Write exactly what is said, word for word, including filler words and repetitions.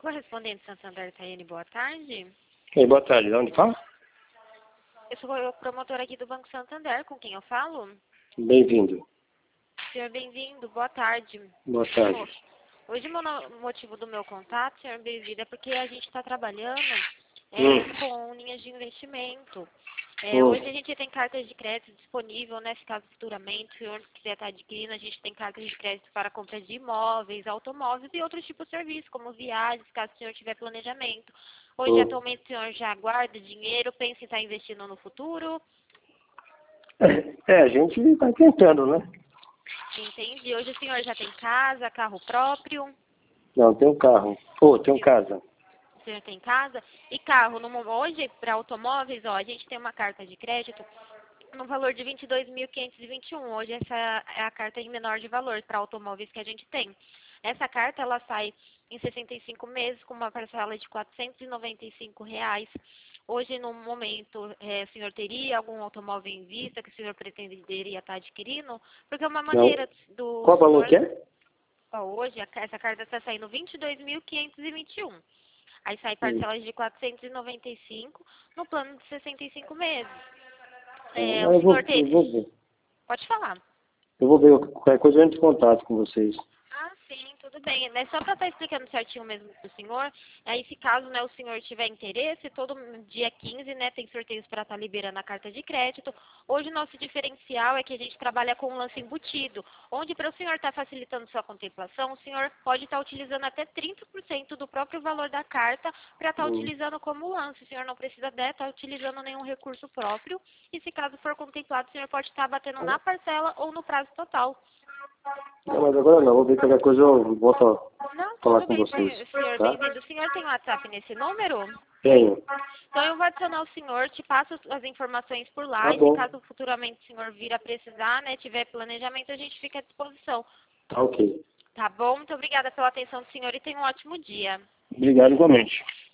correspondente Santander, Tayane, boa tarde. Ei, boa tarde, de onde fala? Eu sou a promotora aqui do Banco Santander, com quem eu falo? Bem-vindo. Senhor, bem-vindo, boa tarde. Boa tarde. Hoje o no- motivo do meu contato, senhor, bem-vindo, é porque a gente está trabalhando é, Hum. com linhas de investimento. É, Hum. hoje a gente tem cartas de crédito disponível, né? Se caso futuramente o senhor quiser estar adquirindo, a gente tem cartas de crédito para compra de imóveis, automóveis e outros tipos de serviços, como viagens, caso o senhor tiver planejamento. Hoje, Hum. atualmente, o senhor já guarda dinheiro, pensa em estar investindo no futuro? É, a gente está tentando, né? Entendi. Hoje o senhor já tem casa, carro próprio? Não, tem um carro. Pô, tem um casa. O senhor tem casa? E carro, no, mo- hoje, para automóveis, ó, a gente tem uma carta de crédito no valor de vinte e dois mil quinhentos e vinte e um. Hoje essa é a carta em menor de valor para automóveis que a gente tem. Essa carta, ela sai em sessenta e cinco meses com uma parcela de quatrocentos e noventa e cinco reais. Hoje, no momento, eh, o senhor teria algum automóvel em vista que o senhor pretenderia estar adquirindo? Porque é uma Não. maneira do Qual valor senhor... que é? Ó, hoje, a- essa carta está saindo vinte e dois mil quinhentos e vinte e um. Aí sai Hum. parcelas de quatrocentos e noventa e cinco no plano de sessenta e cinco meses. Hum, É, o Eu vou, senhor eu teria... vou ver. Pode falar. Eu vou ver qualquer coisa eu entro em contato com vocês. Ah, sim, tudo bem. É só para estar explicando certinho mesmo para o senhor. Aí, se caso, né, o senhor tiver interesse, todo dia quinze, né, tem sorteios para estar liberando a carta de crédito. Hoje, o nosso diferencial é que a gente trabalha com um lance embutido, onde para o senhor estar facilitando sua contemplação, o senhor pode estar utilizando até trinta por cento do próprio valor da carta para estar Hum. utilizando como lance. O senhor não precisa de estar utilizando nenhum recurso próprio. E, se caso for contemplado, o senhor pode estar batendo na parcela ou no prazo total. Não, mas agora não. Vou ver qualquer coisa eu volto a Não, falar tudo com bem, vocês. senhor, Tá? bem-vindo. O senhor tem WhatsApp nesse número? Tenho. Então eu vou adicionar o senhor, te passo as as informações por lá Tá e se bom. caso futuramente o senhor vir a precisar, né, tiver planejamento, a gente fica à disposição. Tá ok. Tá bom? Muito obrigada pela atenção do senhor e tenha um ótimo dia. Obrigado igualmente.